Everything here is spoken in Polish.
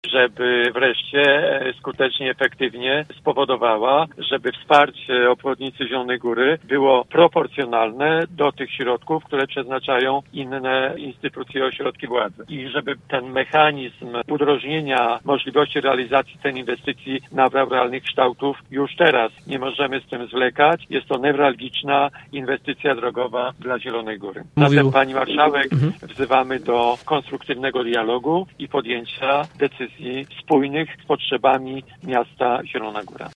żeby wreszcie skutecznie, efektywnie spowodowała, żeby wsparcie obwodnicy Zielonej Góry było proporcjonalne do tych środków, które przeznaczają inne instytucje, ośrodki władzy. I żeby ten mechanizm udrożnienia możliwości realizacji tej inwestycji nabrał realnych kształtów już teraz. Nie możemy z tym zwlekać. Jest to newralgiczna inwestycja drogowa dla Zielonej Góry. Zatem, pani marszałek, wzywamy do konstruktywnego dialogu i podjęcia decyzji spójnych z potrzebami miasta Zielona Góra.